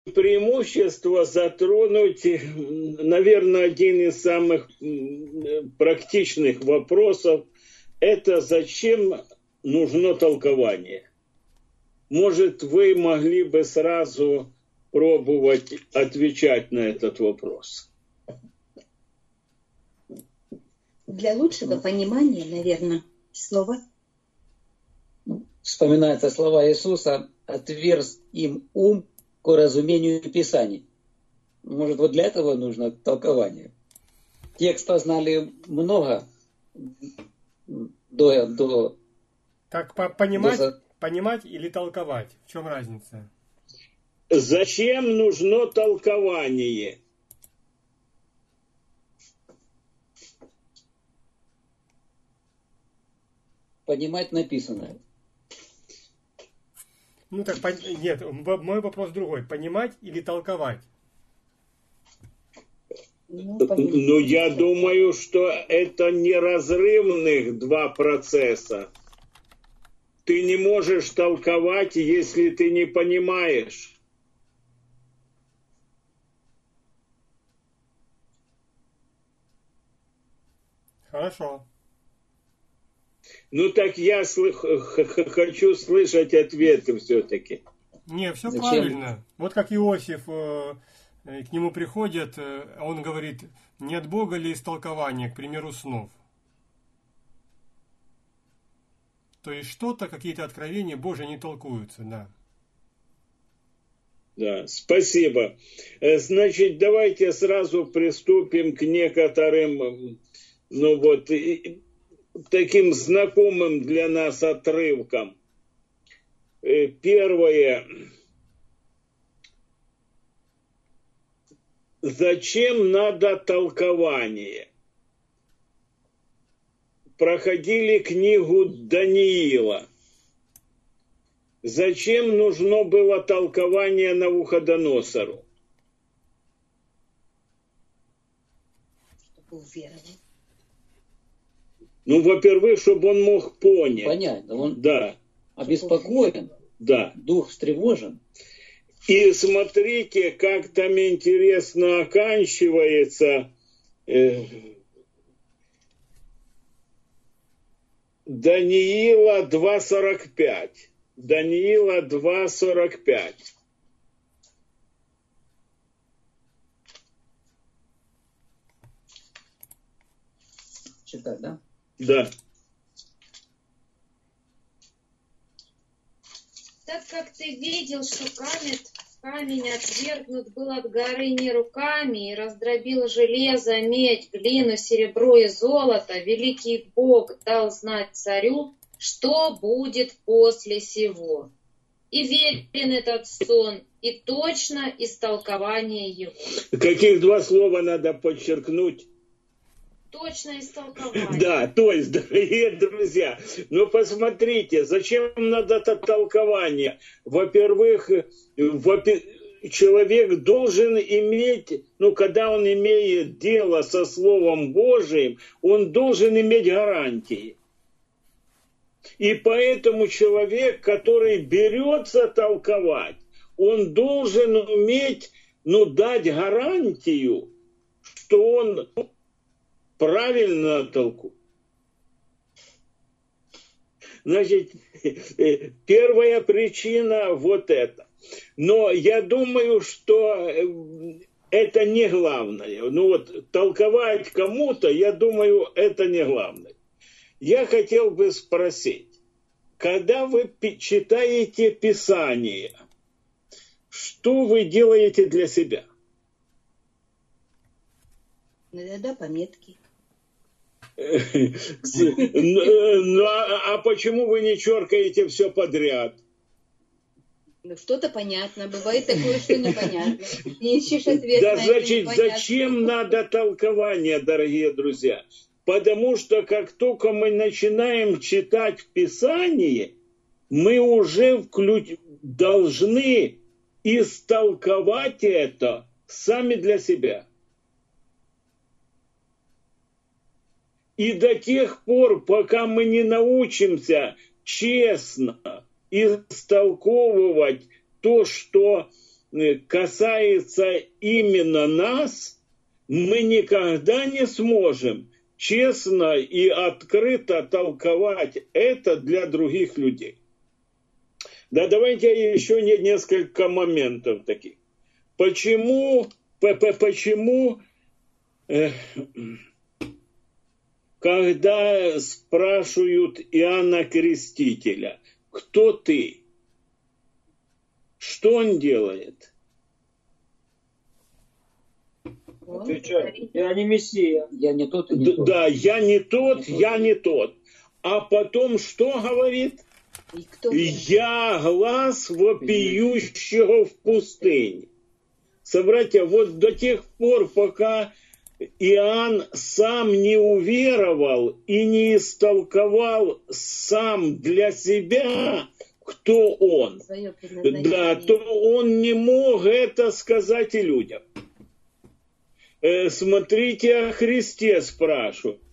преимущества затронуть, наверное, один из самых практичных вопросов. Это зачем нужно толкование? Может, вы могли бы сразу пробовать отвечать на этот вопрос? Для лучшего понимания, наверное, слово. Вспоминаются слова Иисуса: «Отверз им ум к разумению Писаний». Может, вот для этого нужно толкование. Текста знали много до... Так понимать или толковать? В чем разница? Зачем нужно толкование? Понимать написанное. Ну так, нет, мой вопрос другой. Понимать или толковать? Ну, я думаю, что это неразрывных два процесса. Ты не можешь толковать, если ты не понимаешь. Хорошо. Ну так я хочу слышать ответы все-таки. Не, все правильно. Вот как Иосиф, к нему приходят, он говорит, не от Бога ли истолкование, к примеру, снов? То есть что-то, какие-то откровения Божьи не толкуются, да. Да, спасибо. Значит, давайте сразу приступим к некоторым, таким знакомым для нас отрывкам. Первое. Зачем надо толкование? Проходили книгу Даниила. Зачем нужно было толкование Навуходоносору? Чтобы уверовал. Ну, во-первых, чтобы он мог понять. Понять, он да. Обеспокоен, да. Дух встревожен. И смотрите, как там интересно оканчивается Даниила 2.45. Даниила 2.45. Читать, да? Да. Так как ты видел, что камень отвергнут был от горы не руками, и раздробил железо, медь, глину, серебро и золото, великий Бог дал знать царю, что будет после сего. И верен этот сон, и точно истолкование его. Каких два слова надо подчеркнуть? Точно истолкование. Да, то есть, дорогие друзья, ну посмотрите, зачем надо это толкование? Во-первых, человек должен иметь, когда он имеет дело со Словом Божиим, он должен иметь гарантии. И поэтому человек, который берется толковать, он должен уметь, дать гарантию, что он правильно толкует. Значит, первая причина вот это. Но я думаю, что это не главное. Толковать кому-то, я думаю, это не главное. Я хотел бы спросить, когда вы читаете Писание, что вы делаете для себя? Иногда пометки. А почему вы не черкаете все подряд? Что-то понятно, бывает такое, что непонятно. Не ищешь ответ да, на значит, это зачем надо толкование, дорогие друзья? Потому что как только мы начинаем читать Писание, мы уже должны истолковать это сами для себя. И до тех пор, пока мы не научимся честно истолковывать то, что касается именно нас, мы никогда не сможем честно и открыто толковать это для других людей. Да, давайте еще несколько моментов таких. Почему когда спрашивают Иоанна Крестителя, кто ты? Что он делает? Отвечает, я не Мессия, я не тот и не тот. Да, я не тот, я не тот. А потом что говорит? Я глаз вопиющего в пустыне. Собратья, вот до тех пор, пока Иоанн сам не уверовал и не истолковал сам для себя, кто он, да, то он не мог это сказать и людям. Смотрите, о Христе спрашивают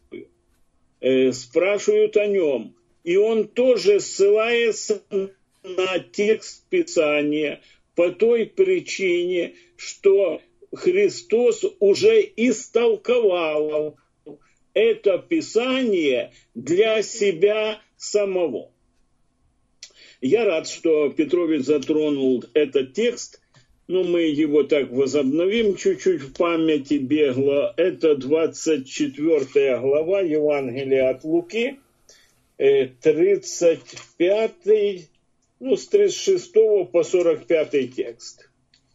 о нем. И он тоже ссылается на текст Писания по той причине, что Христос уже истолковал это Писание для себя самого. Я рад, что Петрович затронул этот текст, но мы его так возобновим чуть-чуть в памяти бегло. Это 24 глава Евангелия от Луки, 35, с 36 по 45 текст.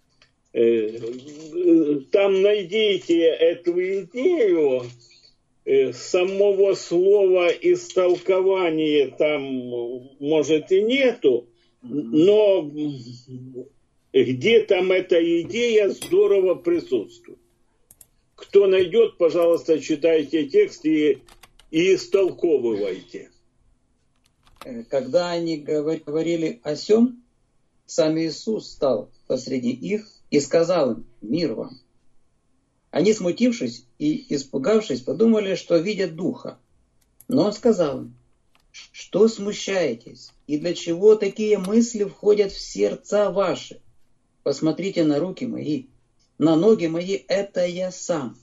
Там найдите эту идею, самого слова истолкования там, может, и нету, но где там эта идея здорово присутствует. Кто найдет, пожалуйста, читайте текст и истолковывайте. Когда они говорили о сем, сам Иисус стал посреди их и сказал им: «Мир вам». Они, смутившись и испугавшись, подумали, что видят духа. Но он сказал им: «Что смущаетесь? И для чего такие мысли входят в сердца ваши? Посмотрите на руки мои, на ноги мои, это я сам.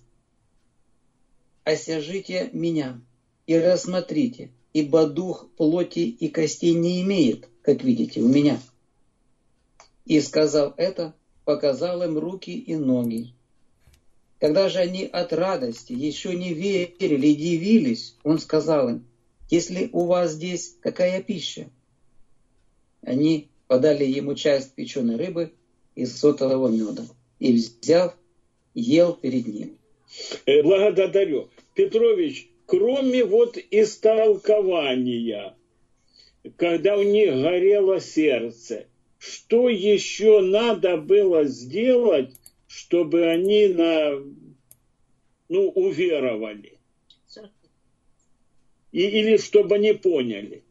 Осяжите меня и рассмотрите, ибо дух плоти и костей не имеет, как видите, у меня». И, сказав это, показал им руки и ноги. Когда же они от радости еще не верили и дивились, он сказал им: «Если у вас здесь какая пища?» Они подали ему часть печеной рыбы и сотового меда, и, взяв, ел перед ним. Благодарю. Петрович, кроме истолкования, когда у них горело сердце, что еще надо было сделать, чтобы они уверовали? Или чтобы они поняли?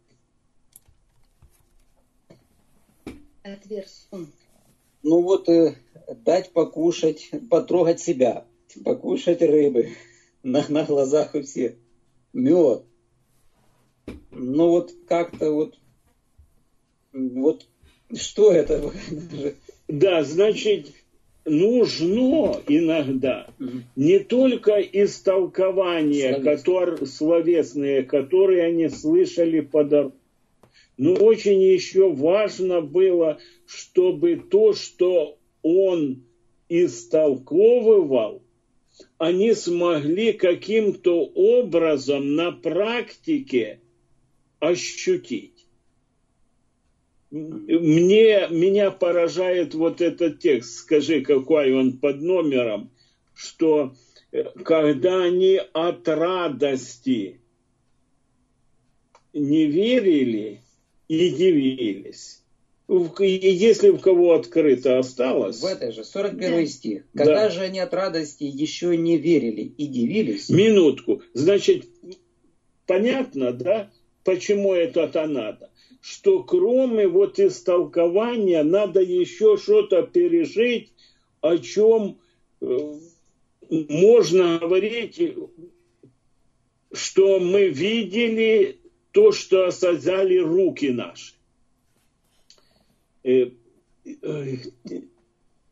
Дать покушать, потрогать себя, покушать рыбы на глазах у всех, мед. Что это? Да, значит, нужно иногда не только истолкования, словесные, которые они слышали по дороге, но очень еще важно было, чтобы то, что он истолковывал, они смогли каким-то образом на практике ощутить. Меня поражает этот текст, скажи, какой он под номером, что когда они от радости не верили и дивились. Если у кого открыто осталось. В этой же 41 стих. Когда же они от радости еще не верили и дивились. Минутку. Значит, понятно, да, почему это надо? Что кроме истолкования надо еще что-то пережить, о чем можно говорить, что мы видели то, что осязали руки наши.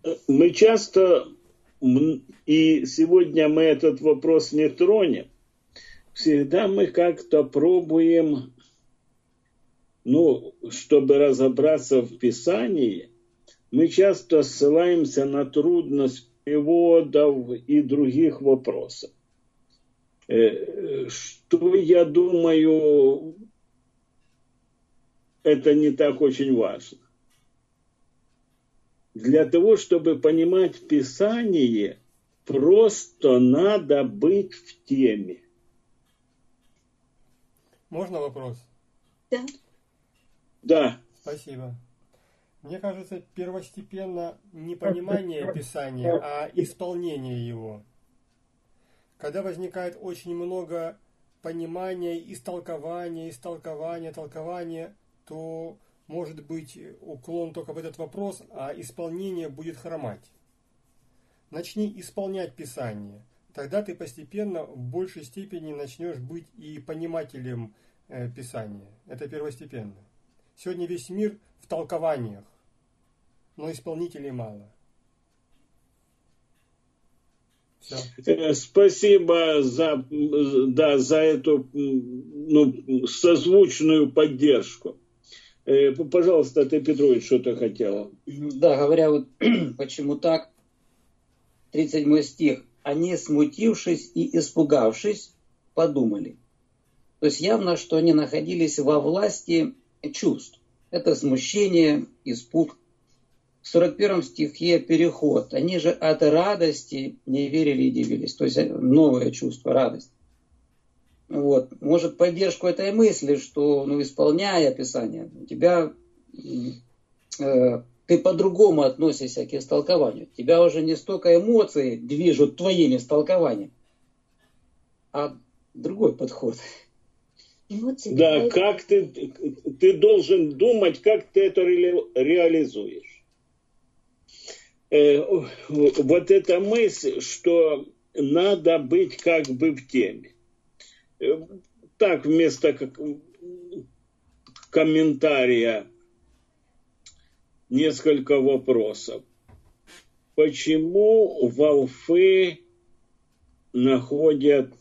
мы часто, и сегодня мы этот вопрос не тронем, всегда мы как-то пробуем, чтобы разобраться в Писании, мы часто ссылаемся на трудность переводов и других вопросов. Что, я думаю, это не так очень важно. Для того, чтобы понимать Писание, просто надо быть в теме. Можно вопрос? Да. Да. Спасибо. Мне кажется, первостепенно не понимание Писания, а исполнение его. Когда возникает очень много понимания, толкования, то может быть уклон только в этот вопрос, а исполнение будет хромать. Начни исполнять Писание, тогда ты постепенно в большей степени начнешь быть и понимателем Писания. Это первостепенно. Сегодня весь мир в толкованиях, но исполнителей мало. Все. Спасибо за эту созвучную поддержку. Пожалуйста, ты, Петрович, что-то хотела. Да, говоря вот почему так, 37 стих. Они, смутившись и испугавшись, подумали. То есть явно, что они находились во власти чувств. Это смущение, испуг. В 41 стихе переход. Они же от радости не верили и дивились. То есть новое чувство, радость. Вот. Может, поддержку этой мысли, что, исполняя Писание, у тебя ты по-другому относишься к истолкованию. Тебя уже не столько эмоции движут твоим истолкованием, а другой подход. Эмоции, да, как ты должен думать, как ты это реализуешь. Вот эта мысль, что надо быть как бы в теме. Так, вместо комментария несколько вопросов. Почему волхвы находят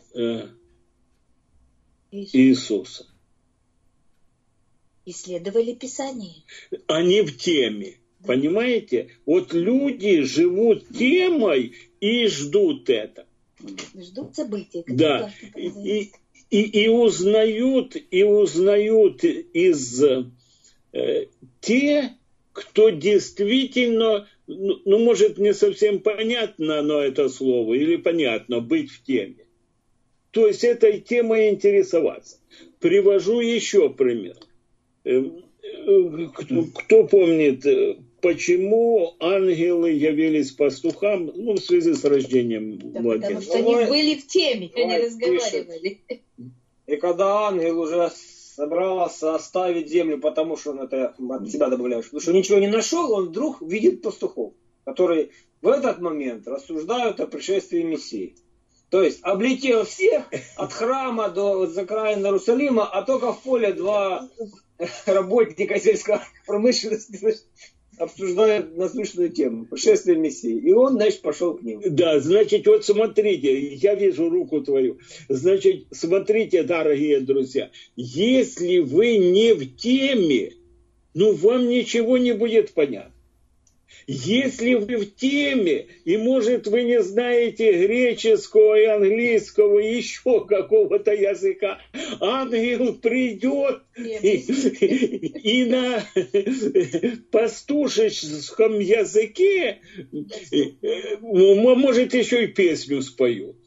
Иисуса? Исследовали Писание. Они в теме. Понимаете? Вот люди живут темой и ждут это. Ждут события. Да. И узнают из те, кто действительно, может, не совсем понятно, но это слово, или понятно, быть в теме. То есть этой темой интересоваться. Привожу еще пример. Кто помнит, почему ангелы явились пастухам, в связи с рождением младенца? Потому что они были в теме, они разговаривали. И когда ангел уже собрался оставить землю, потому что он это от себя добавляет, потому что ничего не нашел, он вдруг видит пастухов, которые в этот момент рассуждают о пришествии Мессии. То есть облетел всех от храма до закраин Иерусалима, а только в поле два работника сельской промышленности обсуждают насущную тему пришествия Мессии. И он, пошел к ним. Да, значит, вот смотрите, я вижу руку твою. Значит, смотрите, дорогие друзья, если вы не в теме, вам ничего не будет понятно. Если вы в теме, и, может, вы не знаете греческого и английского, и еще какого-то языка, ангел придет и на пастушеском языке, может, еще и песню споют.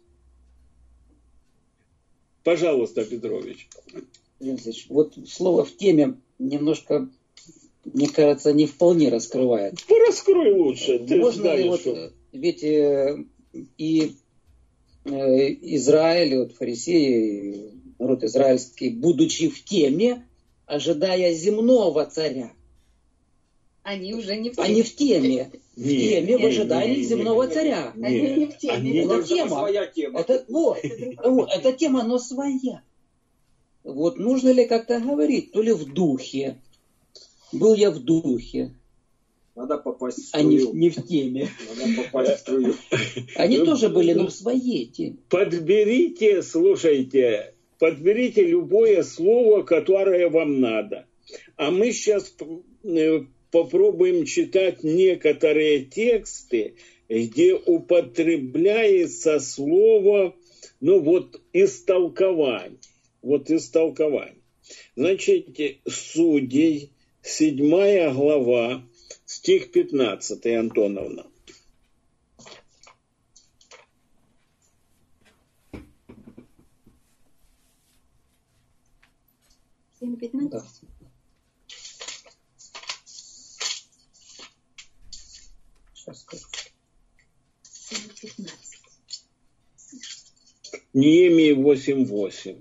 Пожалуйста, Петрович. Вот слово «в теме» немножко, мне кажется, не вполне раскрывает. Раскрой лучше. Ты можно ли ведь и Израиль, фарисеи, народ израильский, будучи в теме, ожидая земного царя. Они уже не в теме. Они в теме. В теме в ожидании земного царя. Они не в теме. Это тема. Это тема, но своя. Вот нужно ли как-то говорить, то ли в духе. Был я в духе. Надо попасть в Они струю. не в теме. Надо попасть в струю. Они тоже были, но в своей теме. Подберите, слушайте, подберите любое слово, которое вам надо. А мы сейчас попробуем читать некоторые тексты, где употребляется слово, истолкование. Истолкование. Значит, Судей, 7 глава, стих 15, Антоновна. Да. Сейчас скажу. 7:15. Неемия 8:8.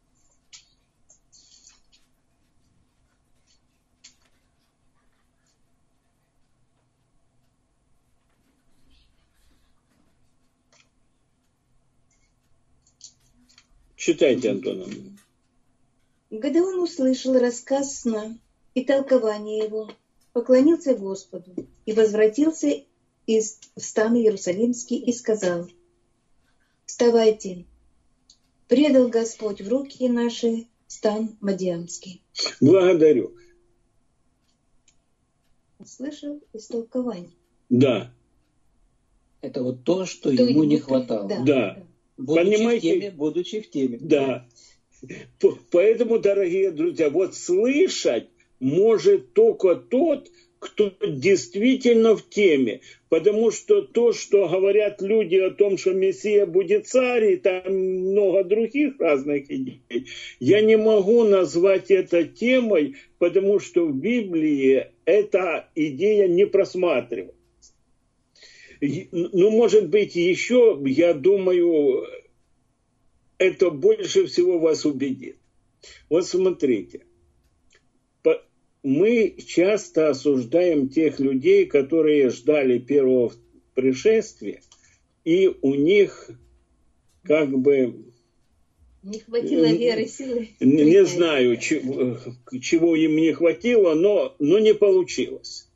Читайте, Антоновна. Гедеон услышал рассказ сна и толкование его, поклонился Господу и возвратился в стан Иерусалимский и сказал: «Вставайте, предал Господь в руки наши стан Мадиамский». Благодарю. Услышал истолкование. Да. Это вот то, что ему не хватало. Да. Будучи в теме. Да. Поэтому, дорогие друзья, слышать может только тот, кто действительно в теме. Потому что то, что говорят люди о том, что Мессия будет царь, и там много других разных идей, я не могу назвать это темой, потому что в Библии эта идея не просматривается. Может быть, еще, я думаю, это больше всего вас убедит. Смотрите, мы часто осуждаем тех людей, которые ждали первого пришествия, и у них не хватило веры, силы. Не знаю, чего им не хватило, но не получилось.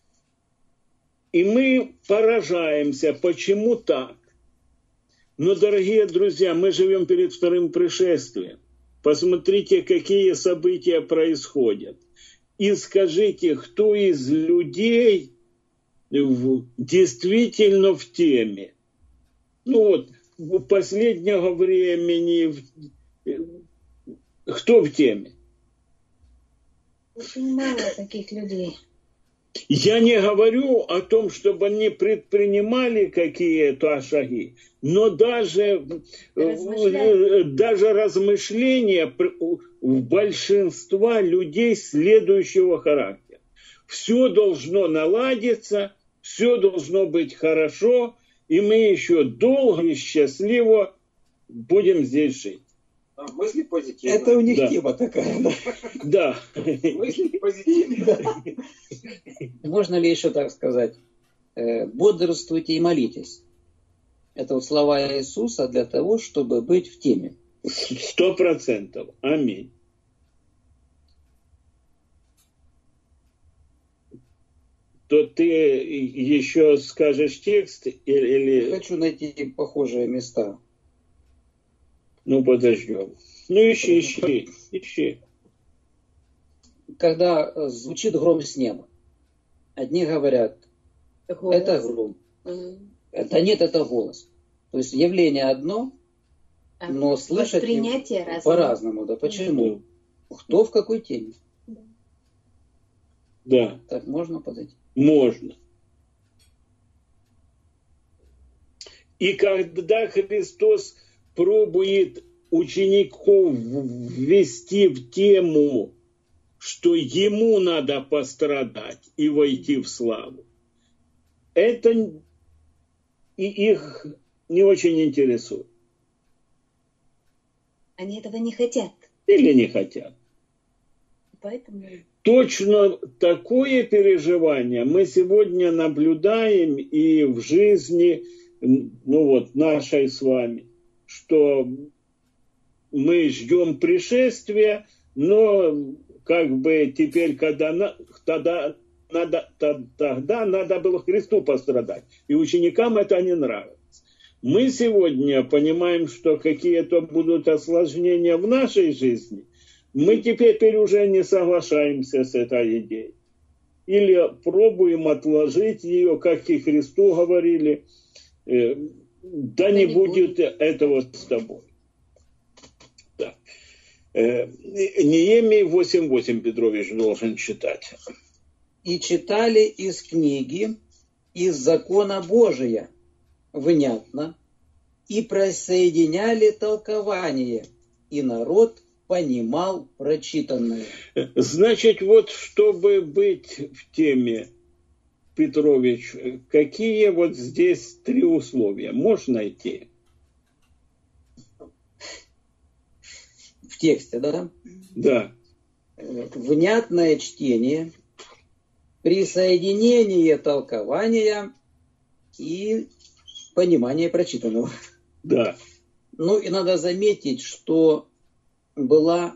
И мы поражаемся, почему так. Но, дорогие друзья, мы живем перед вторым пришествием. Посмотрите, какие события происходят. И скажите, кто из людей действительно в теме? В последнего времени кто в теме? Очень мало таких людей. Я не говорю о том, чтобы они предпринимали какие-то шаги, но даже размышления у большинства людей следующего характера. Все должно наладиться, все должно быть хорошо, и мы еще долго и счастливо будем здесь жить. Мысли позитивные. Это у них тема такая, да? Да. Мысли позитивные. Можно ли еще так сказать? Бодрствуйте и молитесь. Это слова Иисуса для того, чтобы быть в теме. 100%. Аминь. То ты еще скажешь текст или... Хочу найти похожие места. Подождем. Ищи. Когда звучит гром с неба, одни говорят, голос. Это гром. Это нет, это голос. То есть явление одно, но слышать по-разному. Да почему? Кто в какой теме? Да. Так можно подойти? Можно. И когда Христос пробует учеников ввести в тему, что ему надо пострадать и войти в славу, это и их не очень интересует. Они этого не хотят. Или не хотят. Поэтому... Точно такое переживание мы сегодня наблюдаем и в жизни, нашей с вами, что мы ждем пришествия, но теперь, когда тогда надо было Христу пострадать. И ученикам это не нравится. Мы сегодня понимаем, что какие-то будут осложнения в нашей жизни. Мы теперь уже не соглашаемся с этой идеей. Или пробуем отложить ее, как и Христу говорили, да не будет этого с тобой. Да. Неемия 8:8 Петрович должен читать. И читали из книги, из закона Божия, внятно, и присоединяли толкование, и народ понимал прочитанное. Значит, вот чтобы быть в теме, Петрович, какие вот здесь 3 условия можно найти? В тексте, да? Да. Внятное чтение, присоединение толкования и понимание прочитанного. Да. Ну и надо заметить, что была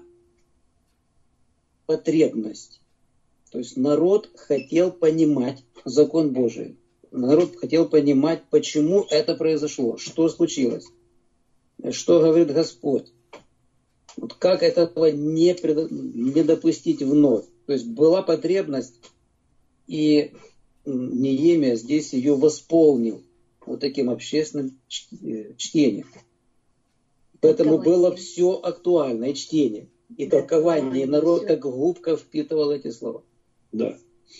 потребность. То есть народ хотел понимать закон Божий. Народ хотел понимать, почему это произошло, что случилось, что говорит Господь. Вот как этого не допустить вновь. То есть была потребность, и Неемия здесь ее восполнил вот таким общественным чтением. Поэтому было все актуально, и чтение, и толкование, и народ как губка впитывал эти слова. Да.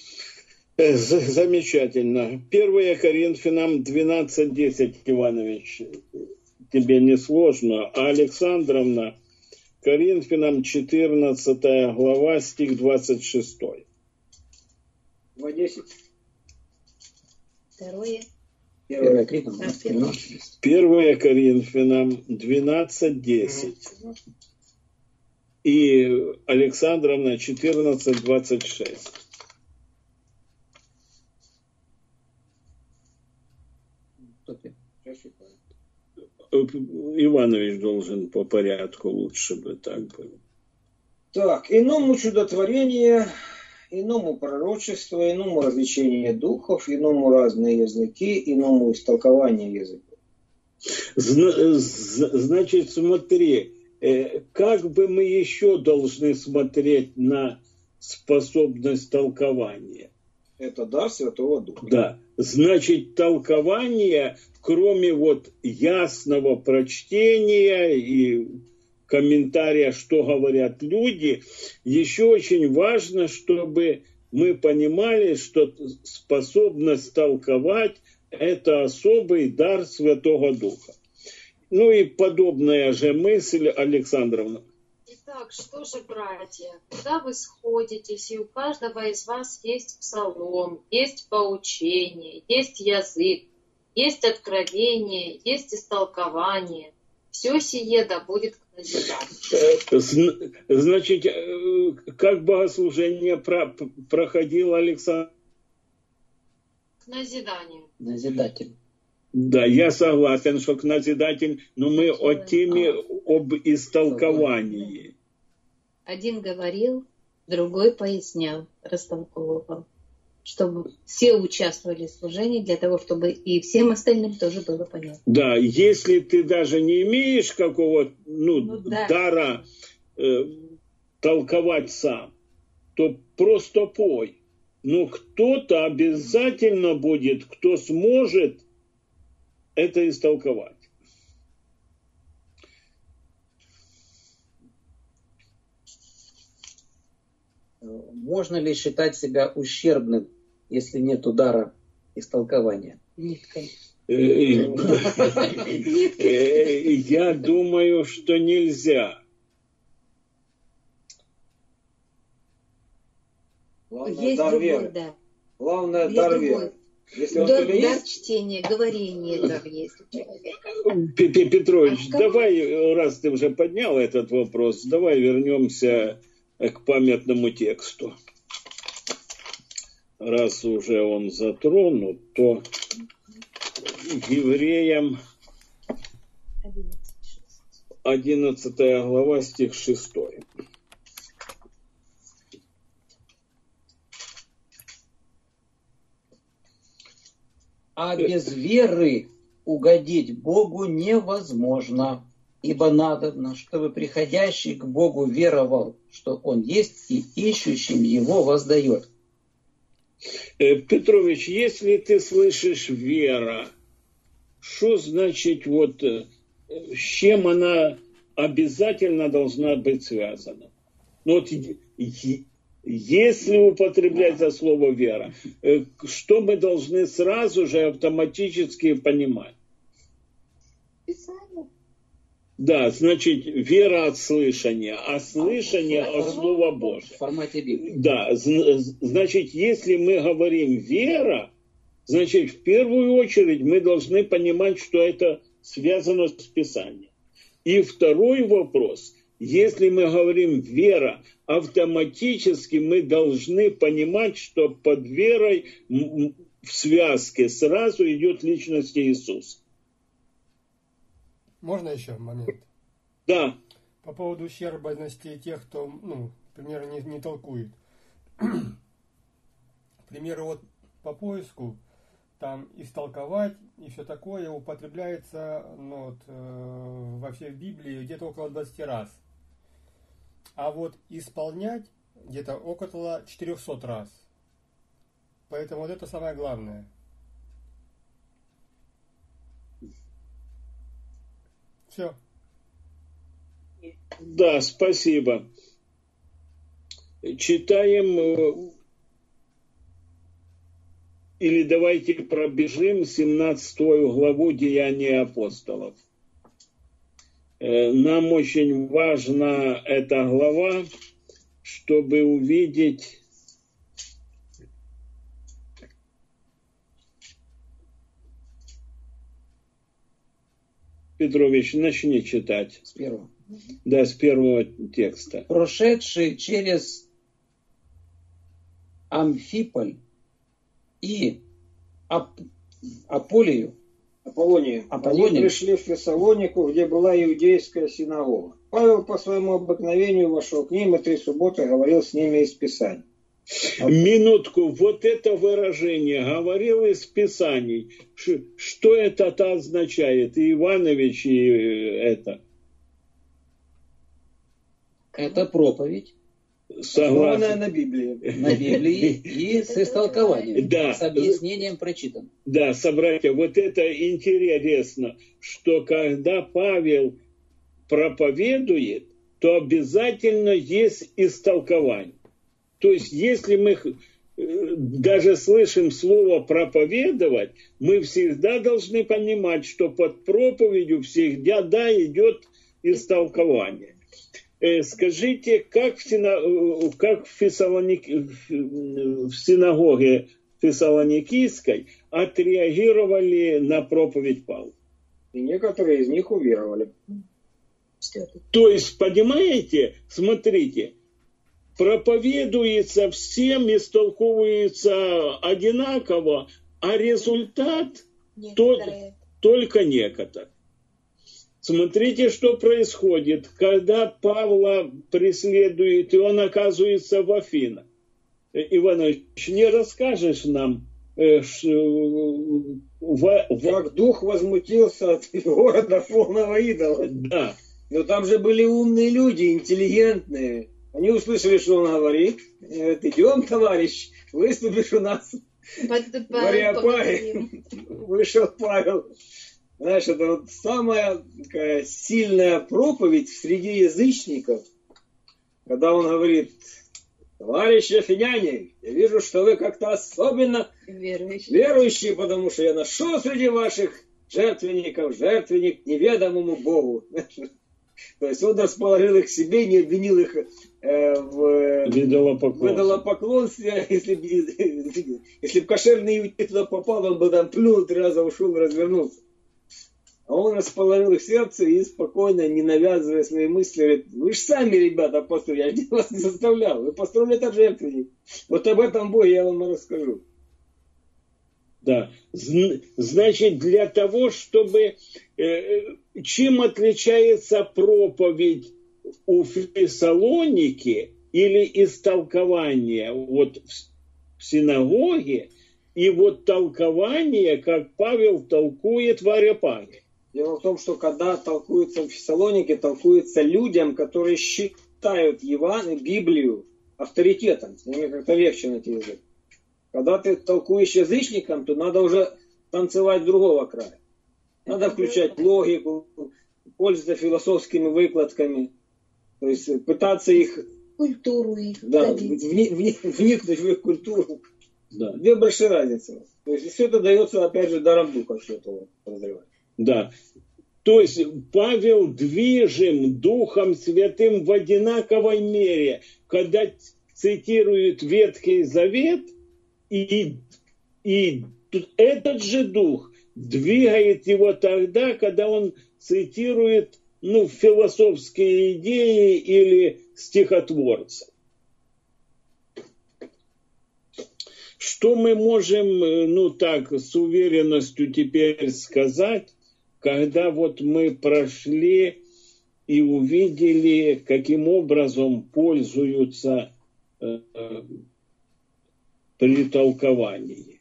Замечательно. 1 Коринфянам 12:10, Иванович, тебе не сложно, а Александровна, Коринфянам 14 глава, стих 26. 2:10. 2 1 Коринфянам 12:10. И Александровна 14:26. Иванович должен по порядку, лучше бы так было. Так, иному чудотворение, иному пророчество, иному развлечение духов, иному разные языки, иному истолкование языков. Значит, смотри, как бы мы еще должны смотреть на способность толкования? Это дар Святого Духа. Да, значит, толкование, кроме вот ясного прочтения и комментария, что говорят люди, еще очень важно, чтобы мы понимали, что способность толковать – это особый дар Святого Духа. Ну и подобная же мысль, Александровна. Итак, что же, братья, когда вы сходитесь, и у каждого из вас есть псалом, есть поучение, есть язык, есть откровение, есть истолкование, все сие да будет к назиданию. Значит, как богослужение проходило, Александр? К назиданию. Назидатель. Да, я согласен, что к назидатель, но мы о теме об истолковании. Один говорил, другой пояснял, растолковывал, чтобы все участвовали в служении, для того, чтобы и всем остальным тоже было понятно. Да, если ты даже не имеешь какого дара толковать сам, то просто пой. Но кто-то обязательно будет, кто сможет это истолковать. Можно ли считать себя ущербным, если нет удара истолкования? Нет, конечно. Я думаю, что нельзя. Есть другой, да. Главное, дар веры. Дар чтения, говорения дар есть у человека. Петрович, давай, раз ты уже поднял этот вопрос, давай вернемся к памятному тексту. Раз уже он затронут, то Евреям 11 глава, стих 6. А без веры угодить Богу невозможно, ибо надобно, чтобы приходящий к Богу веровал, что Он есть, и ищущим Его воздает. Петрович, если ты слышишь вера, что значит вот с чем она обязательно должна быть связана? Ну, вот, если употреблять за слово вера, что мы должны сразу же автоматически понимать? Писание. Да, значит, вера от слышания, а слышание от Слова Божия. В формате Библии. Да, значит, если мы говорим вера, значит, в первую очередь мы должны понимать, что это связано с Писанием. И второй вопрос, если мы говорим вера, автоматически мы должны понимать, что под верой в связке сразу идет личность Иисуса. Можно еще момент? Да. По поводу ущербности тех, кто, к примеру, не толкует. К примеру, вот по поиску, там истолковать и все такое употребляется во всей Библии где-то около 20 раз. А вот исполнять где-то около 400 раз. Поэтому вот это самое главное. Все. Да, спасибо. Читаем, или давайте пробежим 17 главу Деяний апостолов. Нам очень важна эта глава, чтобы увидеть... Петрович, начни читать. С первого. Да, с первого текста. Прошедший через Амфиполь и Аполлонию. Они пришли в Фессалонику, где была иудейская синагога. Павел по своему обыкновению вошел к ним и 3 субботы говорил с ними из Писаний. Минутку, вот это выражение говорил из Писаний. Что это означает? И Иванович, и это? Это проповедь. Согласен. На Библии. На Библии и с истолкованием. Да. С объяснением прочитанным. Да, собратья, вот это интересно, что когда Павел проповедует, то обязательно есть истолкование. То есть, если мы даже слышим слово «проповедовать», мы всегда должны понимать, что под проповедью всегда идет истолкование. Скажите, как в синагоге Фессалоникийской отреагировали на проповедь Павла? И некоторые из них уверовали. То есть, понимаете, смотрите, проповедуется всем, истолковывается одинаково, а результат только некоторые. Смотрите, что происходит, когда Павла преследует, и он оказывается в Афинах. Иванович, не расскажешь нам, как дух возмутился от города полного идола? Да. Но там же были умные люди, интеллигентные. Они услышали, что он говорит. Говорят, идем, товарищ, выступишь у нас в Ареопаге. Вышел Павел. Знаешь, это вот самая такая сильная проповедь среди язычников, когда он говорит: товарищи афиняне, я вижу, что вы как-то особенно верующие, потому что я нашел среди ваших жертвенников жертвенник неведомому Богу. То есть он расположил их к себе, не обвинил их в идолопоклонстве. Если бы кошерный иудей туда попал, он бы там плюнул 3 раза, ушел и развернулся. А он расположил их сердце и спокойно, не навязывая свои мысли, говорит: вы же сами, ребята, построили, я же вас не заставлял, вы построили этот жертвенник. Вот об этом Боге я вам расскажу. Да, значит, для того, чтобы... чем отличается проповедь у Фессалоники или истолкование вот в синагоге, и вот толкование, как Павел толкует в Ареопаге. Дело в том, что когда толкуется в Фессалонике, толкуется людям, которые считают Библию авторитетом. С ними как-то легче найти язык. Когда ты толкуешь язычникам, то надо уже танцевать с другого края. Надо включать логику, пользоваться философскими выкладками. То есть пытаться их... Культуру их. Да, вникнуть в их культуру. Да. Две большие разницы. То есть все это дается, опять же, даром духа, все это разрывать. Да. То есть Павел движим Духом Святым в одинаковой мере, когда цитирует Ветхий Завет, и этот же Дух двигает его тогда, когда он цитирует философские идеи или стихотворцев. Что мы можем, с уверенностью теперь сказать, когда вот мы прошли и увидели, каким образом пользуются при толковании?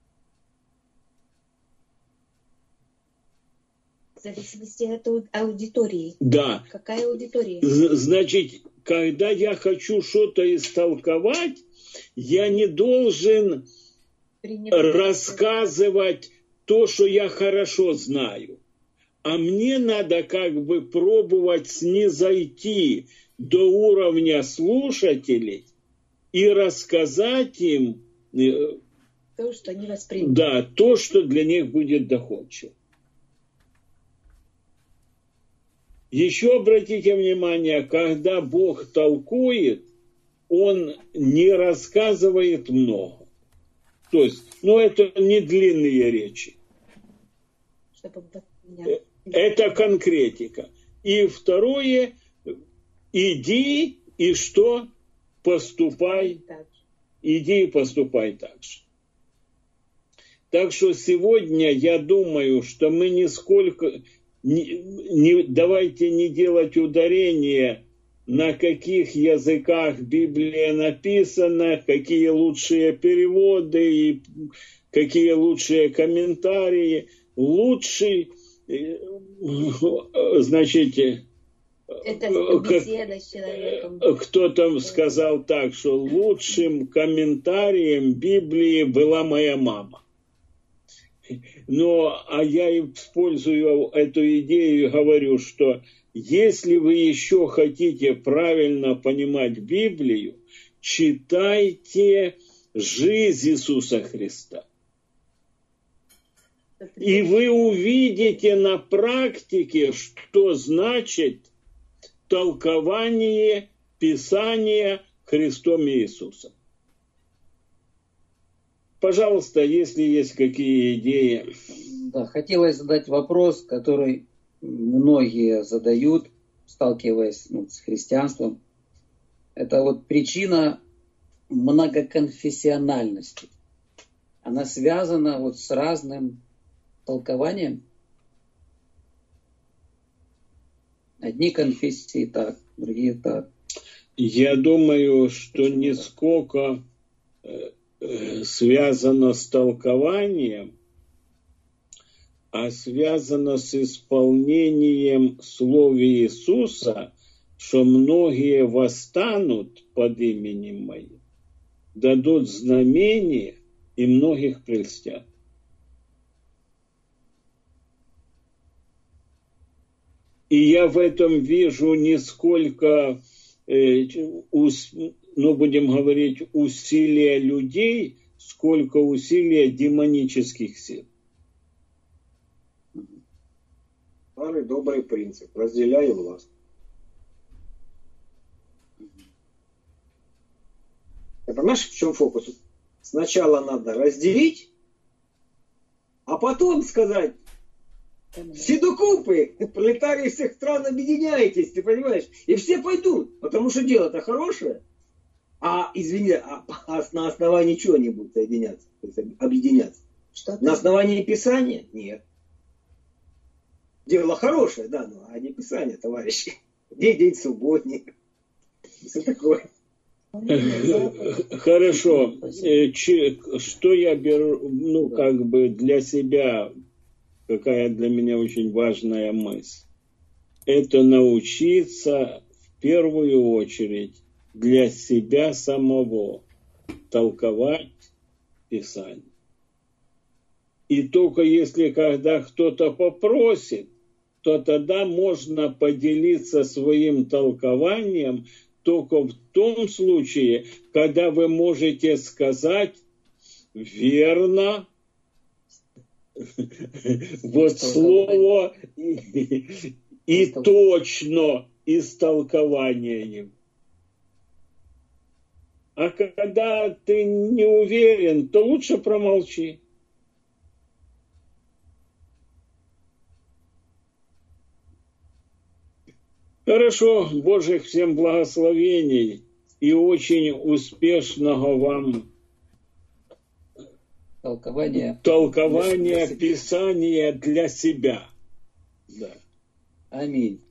В зависимости от аудитории. Да. Какая аудитория? Значит, когда я хочу что-то истолковать, я не должен рассказывать то, что я хорошо знаю. А мне надо пробовать снизойти до уровня слушателей и рассказать им то, что они воспримут. Да, то, что для них будет доходчиво. Еще обратите внимание, когда Бог толкует, Он не рассказывает много. То есть, это не длинные речи. Это конкретика. И второе, иди и что? Поступай. Иди и поступай так же. Так что сегодня я думаю, что мы давайте не делать ударения, на каких языках Библия написана, какие лучшие переводы и какие лучшие комментарии. Лучший, значит, это беседа с человеком. Кто-то сказал так, что лучшим комментарием Библии была моя мама. А я использую эту идею и говорю, что если вы еще хотите правильно понимать Библию, читайте жизнь Иисуса Христа. И вы увидите на практике, что значит толкование Писания Христом Иисусом. Пожалуйста, если есть какие идеи. Да, хотелось задать вопрос, который многие задают, сталкиваясь с христианством. Это причина многоконфессиональности. Она связана с разным толкованием. Одни конфессии так, другие так. Я думаю, что нисколько связано с толкованием, а связано с исполнением слов Иисуса, что многие восстанут под именем Моим, дадут знамения и многих прельстят. И я в этом вижу не сколько, будем говорить, усилия людей, сколько усилия демонических сил. Старый добрый принцип. Разделяй власть. Ты понимаешь, в чем фокус? Сначала надо разделить, а потом сказать: седокупы, пролетарии всех стран, объединяйтесь, ты понимаешь? И все пойдут, потому что дело-то хорошее. Извини, на основании чего они будут соединяться, то есть объединяться? На основании Писания? Нет. Дело хорошее, да, а не Писание, товарищи. Где день субботний? Все такое. Хорошо. Что я беру, для себя, какая для меня очень важная мысль, это научиться в первую очередь для себя самого толковать Писание. И только если когда кто-то попросит, то тогда можно поделиться своим толкованием только в том случае, когда вы можете сказать верно, вот слово и точно истолкование. А когда ты не уверен, то лучше промолчи. Хорошо, Божьих всем благословений и очень успешного вам толкования Писания для себя. Да. Аминь.